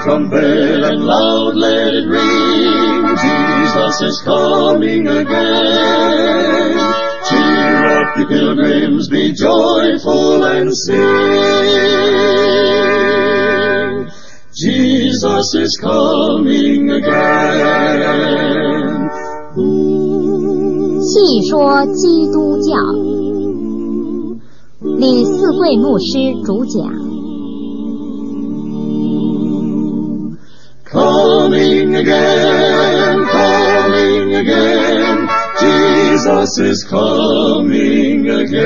trumpet and loud let it ring, Jesus is coming again. Cheer up, ye pilgrims, be joyful and sing. Jesus is coming again. 细说基督教，李四贵牧师主讲。 Coming again, coming again, Jesus is coming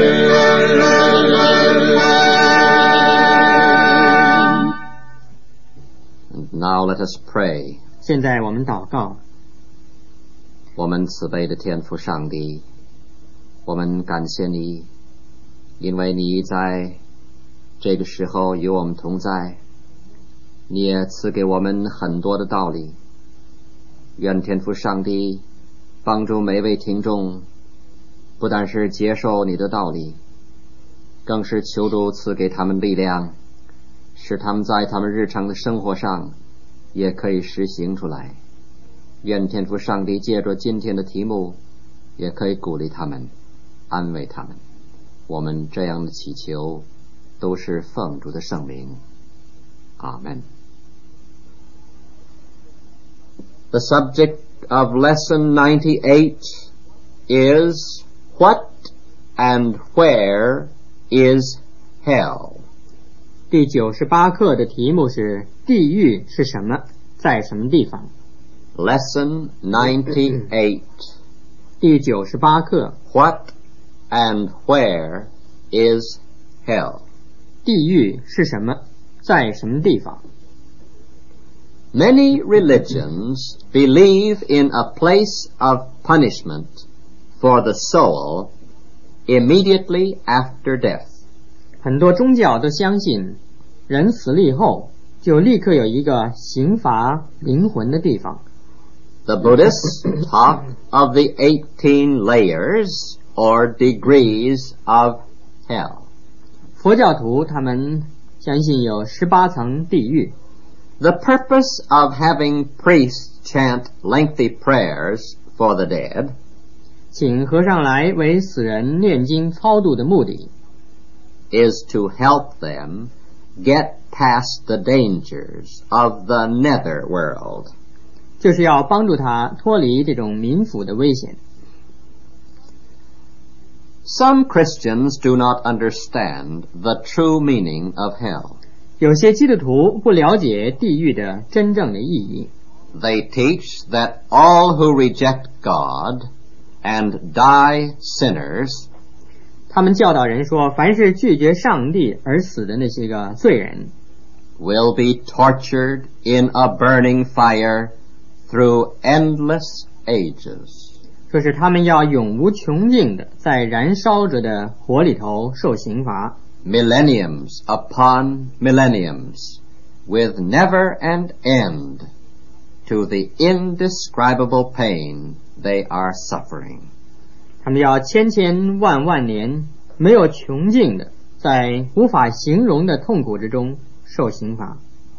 again. And now let us pray. 现在我们祷告。 我们慈悲的天父上帝，我们感谢你，因为你在这个时候与我们同在，你也赐给我们很多的道理。愿天父上帝帮助每位听众，不但是接受你的道理，更是求主赐给他们力量，使他们在他们日常的生活上也可以实行出来。愿天父上帝借着今天的题目，也可以鼓励他们，安慰他们。我们这样的祈求，都是奉主的圣名。阿门。The subject of lesson 98 is What and Where is Hell? 第98课的题目是地狱是什么，在什么地方。 Lesson 98. 第98课 What and where is hell? 地狱是什么，在什么地方。 Many religions believe in a place of punishment for the soul immediately after death. 很多宗教都相信人死了以后就立刻有一个刑罚灵魂的地方。 The Buddhists talk of the 18 layers or degrees of hell. 佛教徒他们相信有18层地狱。 The purpose of having priests chant lengthy prayers for the dead 请和尚来为死人念经超度的目的 is to help them get past the dangers of the nether world. 就是要帮助他脱离这种冥府的危险。 Some Christians do not understand the true meaning of hell. 有些基督徒不了解地狱的真正的意义。 They teach that all who reject God and die sinners 他们教导人说，凡是拒绝上帝而死的那些个罪人 will be tortured in a burning fire through endless ages. 说是他们要永无穷尽的在燃烧着的火里头受刑罚。 Millenniums upon millenniums, with never an end to the indescribable pain they are suffering. 他们要千千万万年没有穷尽的在无法形容的痛苦之中受刑罚。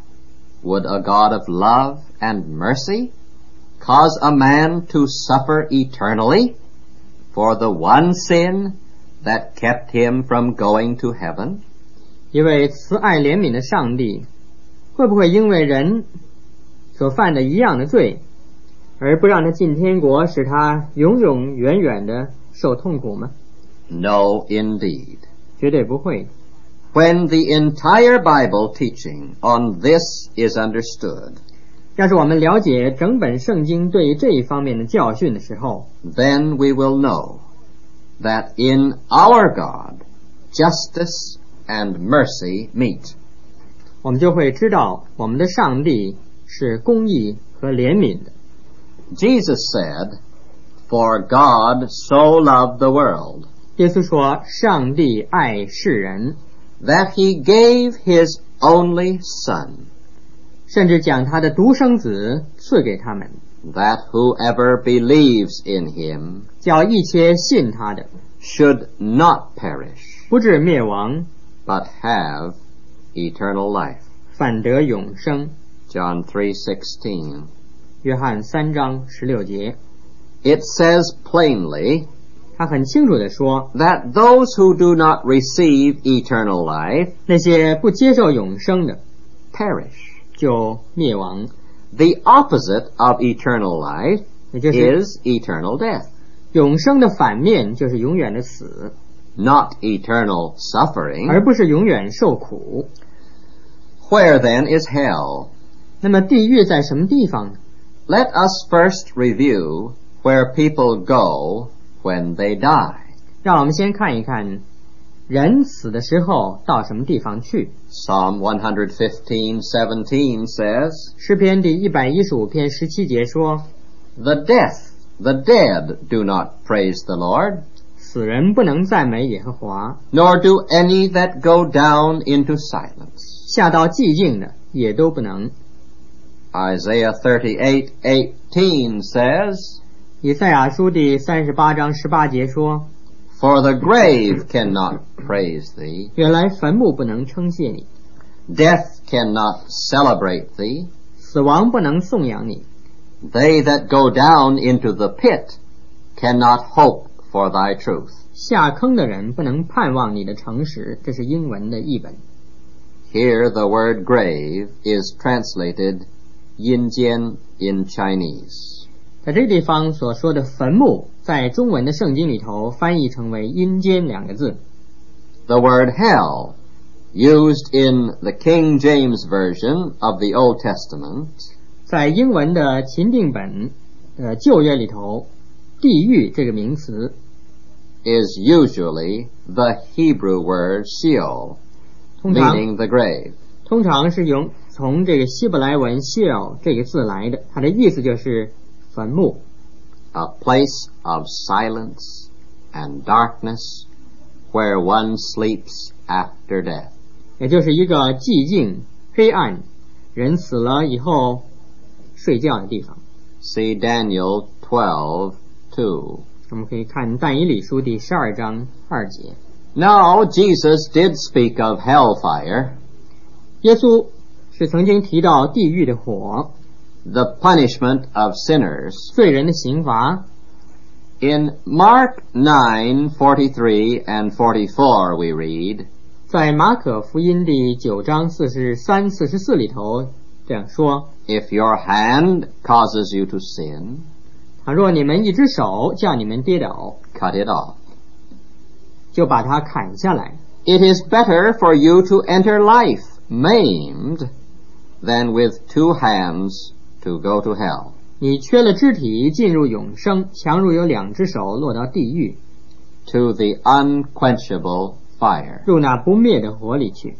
Would a God of love and mercy cause a man to suffer eternally for the one sin that kept him from going to heaven? 一位慈爱怜悯的上帝会不会因为人所犯的一样的罪而不让他进天国，使他永永远远的受痛苦吗？ No, indeed. 绝对不会。 When the entire Bible teaching on this is understood, 要是我们了解整本圣经对于这一方面的教训的时候， then we will know that in our God, justice and mercy meet. 我们就会知道我们的上帝是公义和怜悯的。 Jesus said, "For God so loved the world, 耶稣说，上帝爱世人， that he gave his only Son, 甚至将他的独生子赐给他们， that whoever believes in him 叫一切信他的 should not perish, 不至灭亡， but have eternal life." 反得永生。 John 3:16. 约翰3章16节， It says plainly 他很清楚地说， that those who do not receive eternal life 那些不接受永生的 perish. 就灭亡， The opposite of eternal life 也就是 is eternal death, 永生的反面就是永远的死， not eternal suffering. 而不是永远受苦。 Where then is hell? 那么地狱在什么地方呢？ Let us first review where people go when they die. 让我们先看一看人死的时候到什么地方去。 Psalm 115:17 says, 诗篇第115篇17节说， The dead do not praise the Lord, 死人不能赞美耶和华， nor do any that go down into silence. 下到寂静的也都不能。 Isaiah 38:18 says, 以赛亚书第38章18节说， For the grave cannot praise thee, 原来坟墓不能称谢你， death cannot celebrate thee, 死亡不能颂扬你， they that go down into the pit cannot hope for thy truth. 下坑的人不能盼望你的诚实。这是英文的译本。 Here the word grave is translated 阴间 in Chinese. 在这个地方所说的坟墓，在中文的圣经里头翻译成为阴间2个字。 The word hell, used in the King James Version of the Old Testament, 在英文的钦定本旧约里头，地狱这个名词 is usually the Hebrew word Sheol, 通常 meaning the grave. 通常是从这个希伯来文 Sheol 这个字来的，它的意思就是坟墓， A place of silence and darkness where one sleeps after death. 也就是一个寂静黑暗，人死了以后睡觉的地方。 See Daniel 12:2. 我们可以看但以理书第12章2节。 Now Jesus did speak of hellfire, 耶稣是曾经提到地狱的火， the punishment of sinners. 罪人的刑罚。 In Mark 9:43 and 44 we read, 在马可福音第9章43、44里头这样说， If your hand causes you to sin, 倘若你们一只手叫你们跌倒， cut it off. 就把它砍下来。 It is better for you to enter life maimed than with 2 hands to go to hell. 你缺了肢体进入永生，强如有2只手落到地狱， To the unquenchable fire. 入那不灭的火里去。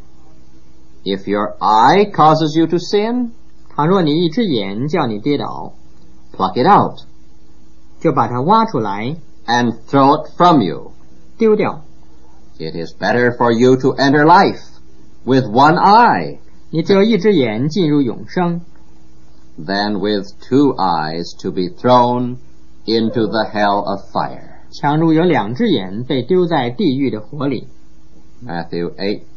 If your eye causes you to sin, 倘若你一只眼叫你跌倒， pluck it out 就把它挖出来 and throw it from you. 丢掉。 It is better for you to enter life with 1 eye 你只有一只眼进入永生， than with 2 eyes to be thrown into the hell of fire. 强如有2只眼被丢在地狱的火里。 Matthew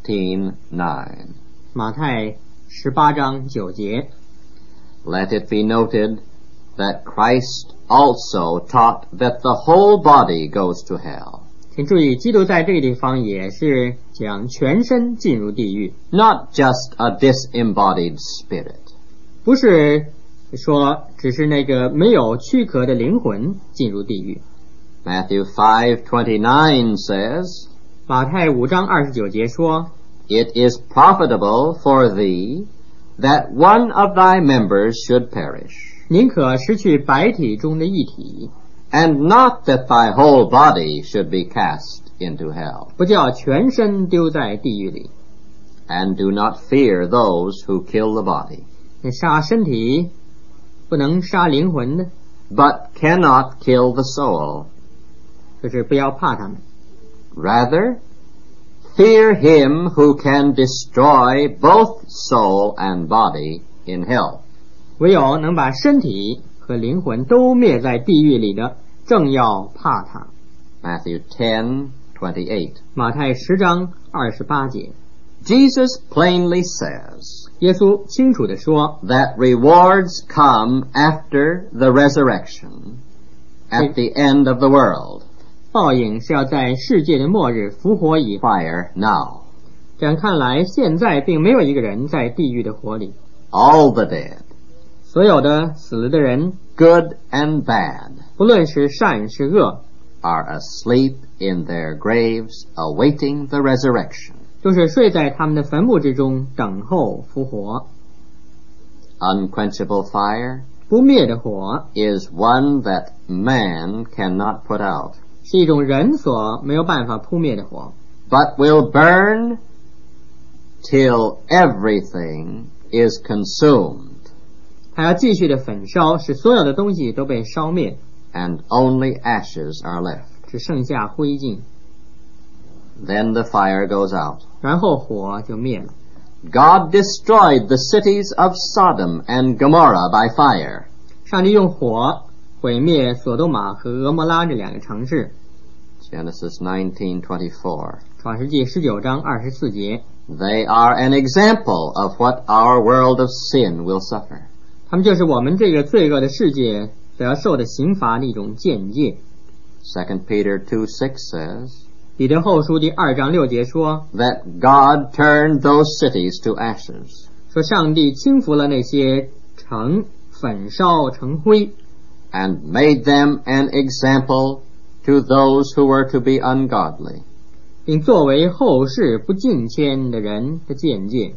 18:9. 马太18章9节。 Let it be noted that Christ also taught that the whole body goes to hell, 请注意，基督在这个地方也是讲全身进入地狱， not just a disembodied spirit. 不是说只是那个没有躯壳的灵魂进入地狱。 Matthew 5:29 says, 马太5章29节说， It is profitable for thee that one of thy members should perish, 宁可失去百体中的一体， and not that thy whole body should be cast into hell. 不叫全身丢在地狱里。 And do not fear those who kill the body, 那杀身体不能杀灵魂的， but cannot kill the soul. 就是不要怕他们。 Rather, fear him who can destroy both soul and body in hell. 唯有能把身体和灵魂都灭在地狱里的，正要怕他。 Matthew 10:28. 马太10章28节。 Jesus plainly says 耶稣清楚地说， that rewards come after the resurrection, at the end of the world. 报应是要在世界的末日复活以后。 Fire now. 这样看来，现在并没有一个人在地狱的火里， All the dead, 所有的死了的人， good and bad, 不论是善是恶， are asleep in their graves, awaiting the resurrection. 都是睡在他们的坟墓之中，等候复活。 Unquenchable fire 不灭的火 is one that man cannot put out, 是一种人所没有办法扑灭的火， but will burn till everything is consumed, 它要继续的焚烧，使所有的东西都被烧灭， and only ashes are left. 只剩下灰烬， Then the fire goes out. 然后火就灭了。 God destroyed the cities of Sodom and Gomorrah by fire. 上帝用火毁灭索多玛和俄摩拉这两个城市。 Genesis 19:24. 创世纪19章24节， They are an example of what our world of sin will suffer. 他们就是我们这个罪恶的世界所要受的刑罚的一种见解。 2 Peter 2:6 says 彼得后书第2章6节说， that God turned those cities to ashes. 说上帝轻浮了那些城，焚烧成灰， and made them an example to those who were to be ungodly. 并作为后世不敬虔的人的见解。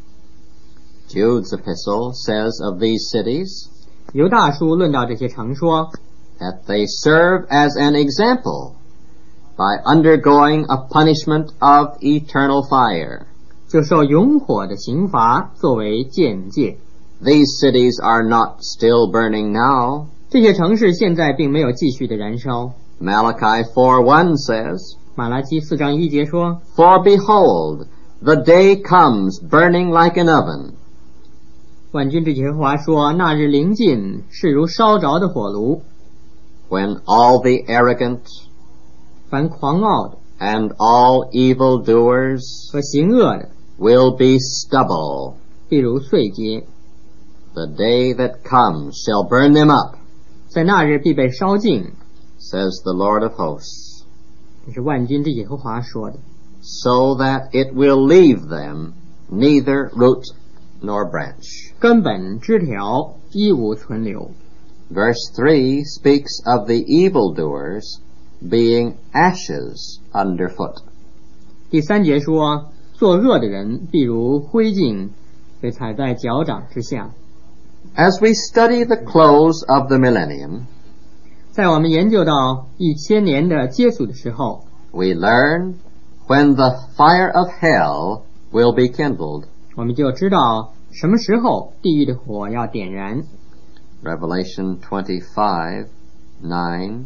Jude's epistle says of these cities 犹大书论到这些城说， that they serve as an example by undergoing a punishment of eternal fire. 就受永火的刑罚作为见解。 These cities are not still burning now. 这些城市现在并没有继续的燃烧。 Malachi 4:1 says, 马拉基4章1节说， For behold, the day comes burning like an oven. 万军之耶和华说，那日临近，是如烧着的火炉， when all the arrogant 凡狂傲的 and all evildoers 和行恶的， will be stubble. 必如碎秸， The day that comes shall burn them up, 在那日必被烧尽。 says the Lord of hosts, 这是万军之耶和华说的。 so that it will leave them neither root nor branch. 根本枝条一无存留。 Verse 3 speaks of the evildoers being ashes underfoot. 第3节说，作恶的人必如灰烬，被踩在脚掌之下。 As we study the close of the millennium, 在我们研究到1000年的结束的时候， we learn when the fire of hell will be kindled. 我们就知道什么时候地狱的火要点燃。 Revelation 25:9, 10,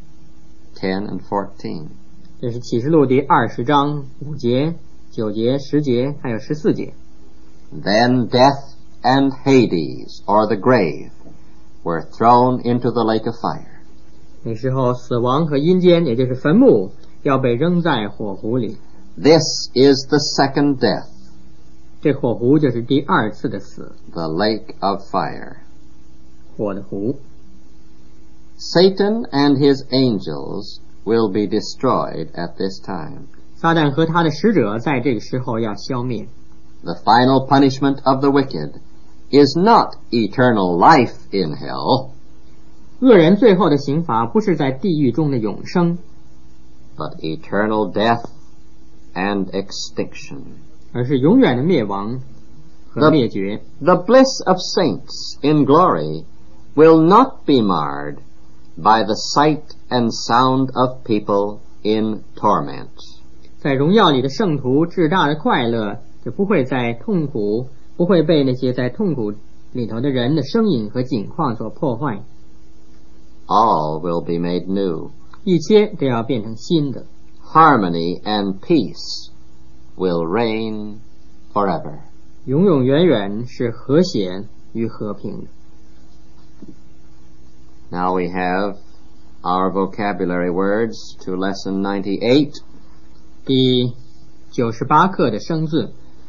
and 14. 这是启示录第20章5节、9节、10节还有14节。 Then death and Hades, or the grave, were thrown into the lake of fire. 那时候死亡和阴间，也就是坟墓，要被扔在火湖里。 This is the second death, 这火湖就是第2次的死， the lake of fire. 火的湖。 Satan and his angels will be destroyed at this time. 撒旦和他的使者在这个时候要消灭。 The final punishment of the wicked is not eternal life in hell, 恶人最后的刑罚不是在地狱中的永生， but eternal death and extinction. 而是永远的灭亡和灭绝。 The bliss of saints in glory will not be marred by the sight and sound of people in torment. 在荣耀里的圣徒至大的快乐，就不会被那些在痛苦里头的人的声音和景况所破坏。 All will be made new. 一切都要变成新的。 Harmony and peace will reign forever. 永永远远是和谐与和平的。 Now we have our vocabulary words to lesson 98. 第98课的生字，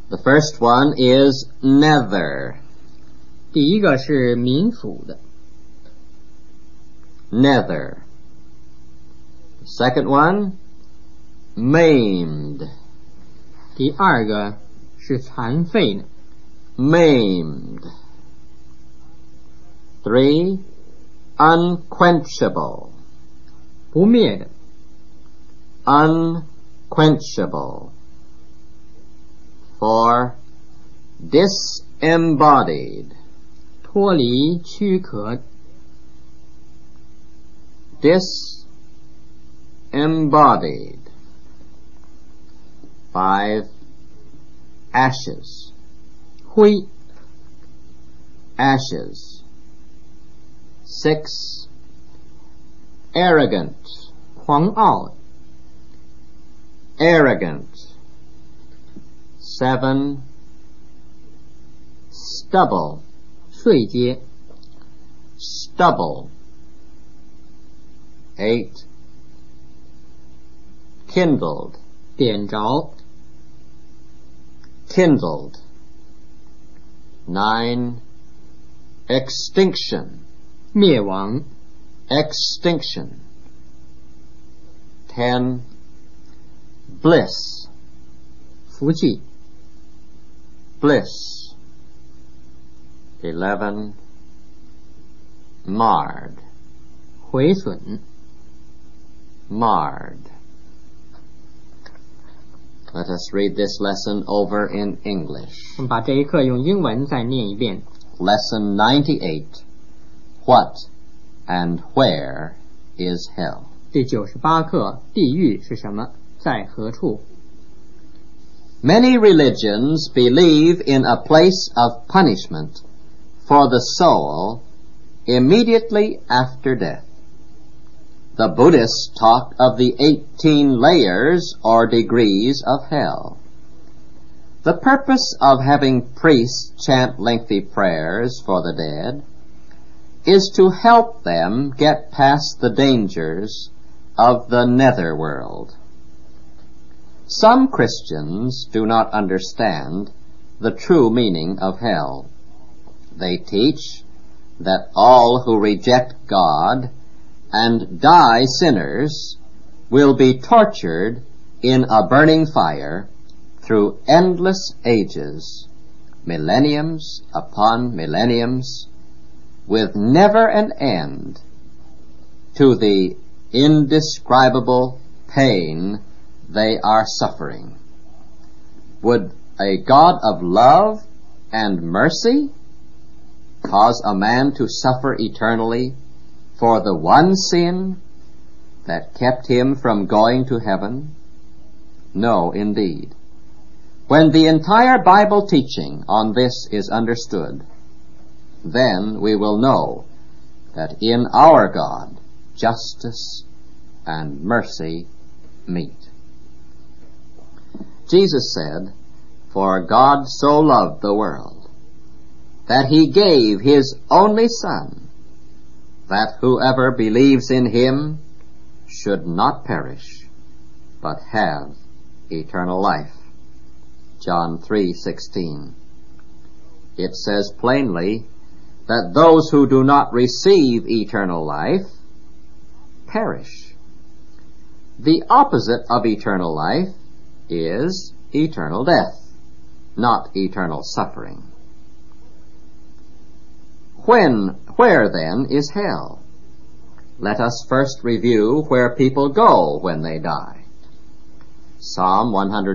The first one is nether. 第一个是民属的 Nether. The second one, maimed. 第二个是残废的 Maimed. 3, unquenchable. 不灭的 Unquenchable. 4, disembodied. 脱离躯壳 Disembodied. 5, ashes. 灰 Ashes. 6, arrogant. 狂傲 Arrogant. 7, stubble. 碎阶 Stubble. 8, kindled. 点着 Kindled. 9, extinction. 灭亡 Extinction. 10, bliss. 福气 Bliss. 11, marred. 毁损 Marred. Let us read this lesson over in English. 我们把这一课用英文再念一遍 Lesson 98. What and where is hell? 第98课地狱是什么在何处 Many religions believe in a place of punishment for the soul immediately after death. The Buddhists talk of the 18 layers or degrees of hell. The purpose of having priests chant lengthy prayers for the dead is to help them get past the dangers of the netherworld. Some Christians do not understand the true meaning of hell. They teach that all who reject God and die sinners will be tortured in a burning fire through endless ages, millenniums upon millenniums, with never an end to the indescribable pain they are suffering. Would a God of love and mercy cause a man to suffer eternally for the one sin that kept him from going to heaven? No, indeed. When the entire Bible teaching on this is understood, then we will know that in our God justice and mercy meet. Jesus said, "For God so loved the world, that he gave his only Son, that whoever believes in him should not perish, but have eternal life." John 3:16. It says plainly that those who do not receive eternal life perish. The opposite of eternal life is eternal death, not eternal suffering. Where then is hell? Let us first review where people go when they die. Psalm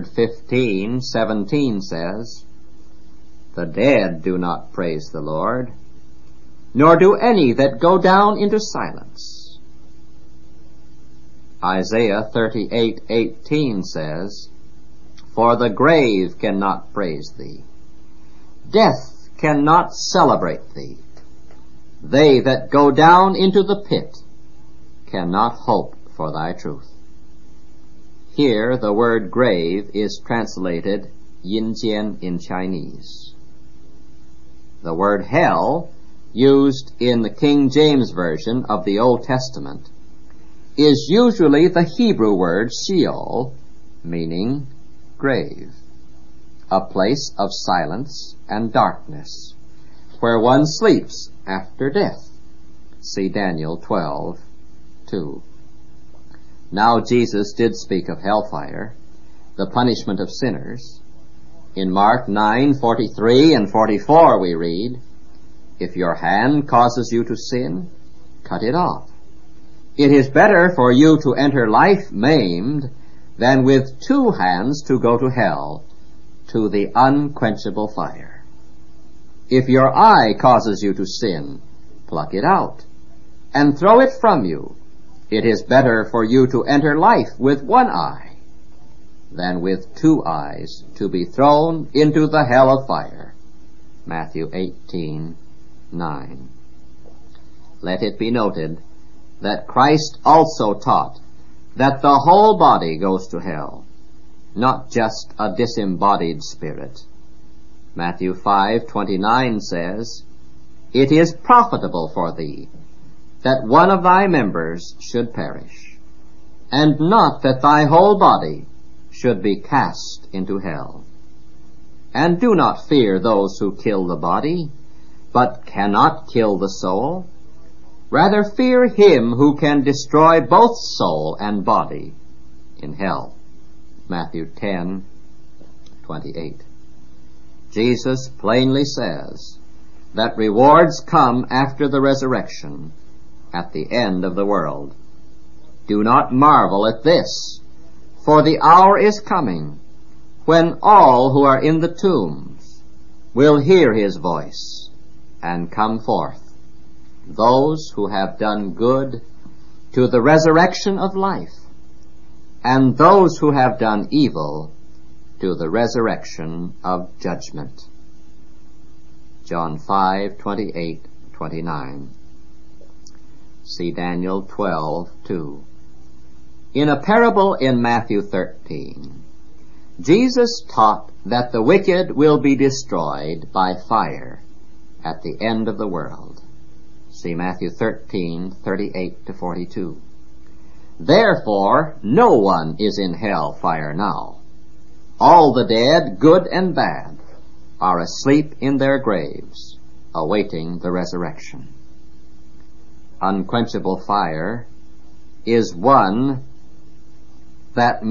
115:17 says, "The dead do not praise the Lord, nor do any that go down into silence." Isaiah 38:18 says, "For the grave cannot praise thee. Death cannot celebrate thee. They that go down into the pit cannot hope for thy truth." Here the word grave is translated yinjian in Chinese. The word hell, used in the King James Version of the Old Testament, is usually the Hebrew word Sheol, meaning grave. a place of silence and darkness, where one sleeps after death. See Daniel 12:2. Now Jesus did speak of hellfire, the punishment of sinners. In Mark 9:43 and 44 we read, "If your hand causes you to sin, cut it off. It is better for you to enter life maimed than with 2 hands to go to hell, to the unquenchable fire. If your eye causes you to sin, pluck it out and throw it from you. It is better for you to enter life with 1 eye than with 2 eyes to be thrown into the hell of fire." Matthew 18:9. Let it be noted that Christ also taught that the whole body goes to hell, not just a disembodied spirit. Matthew 5:29 says, "It is profitable for thee that one of thy members should perish, and not that thy whole body should be cast into hell. And do not fear those who kill the body, but cannot kill the soul. Rather fear him who can destroy both soul and body in hell." Matthew 10:28. Jesus plainly says that rewards come after the resurrection, at the end of the world. Do not marvel at this, for the hour is coming when all who are in the tombs will hear his voice and come forth, those who have done good to the resurrection of life, and those who have done evil to the resurrection of judgment. John 5:28-29. See Daniel 12:2. In a parable in Matthew 13, Jesus taught that the wicked will be destroyed by fire at the end of the world. See Matthew 13:38-42. Therefore, no one is in hell fire now. All the dead, good and bad, are asleep in their graves, awaiting the resurrection. Unquenchable fire is one that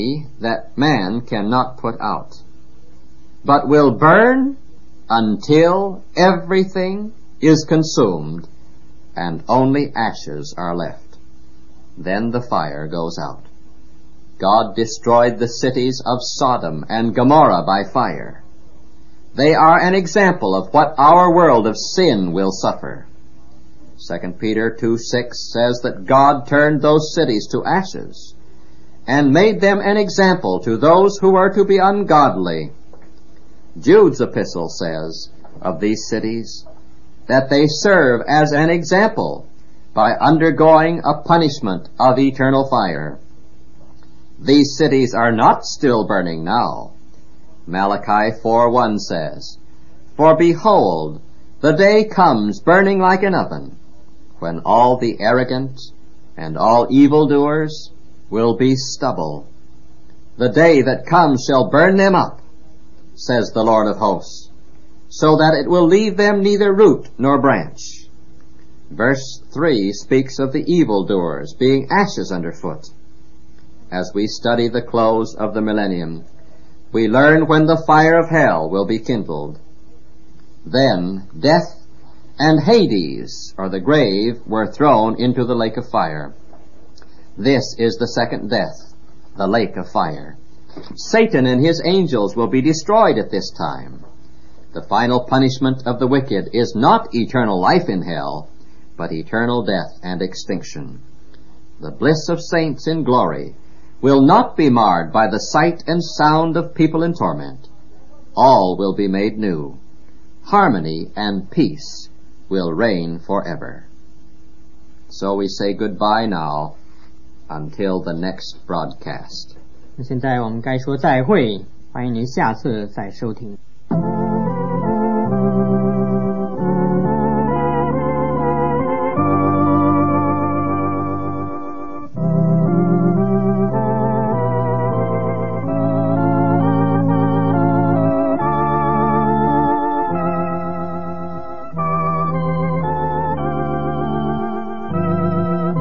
man cannot put out, but will burn until everything is consumed and only ashes are left. Then the fire goes out. God destroyed the cities of Sodom and Gomorrah by fire. They are an example of what our world of sin will suffer. 2 Peter 2:6 says that God turned those cities to ashes and made them an example to those who are to be ungodly. Jude's epistle says of these cities that they serve as an example by undergoing a punishment of eternal fire. These cities are not still burning now. Malachi 4:1 says, "For behold, the day comes burning like an oven, when all the arrogant and all evildoers will be stubble. The day that comes shall burn them up, says the Lord of hosts, so that it will leave them neither root nor branch." Verse 3 speaks of the evildoers being ashes underfoot. As we study the close of the millennium, we learn when the fire of hell will be kindled. Then death and Hades, or the grave, were thrown into the lake of fire. This is the second death, the lake of fire. Satan and his angels will be destroyed at this time. The final punishment of the wicked is not eternal life in hell, but eternal death and extinction. The bliss of saints in glory will not be marred by the sight and sound of people in torment. All will be made new. Harmony and peace will reign forever. So we say goodbye now until the next broadcast. 现在我们该说再会，欢迎您下次再收听。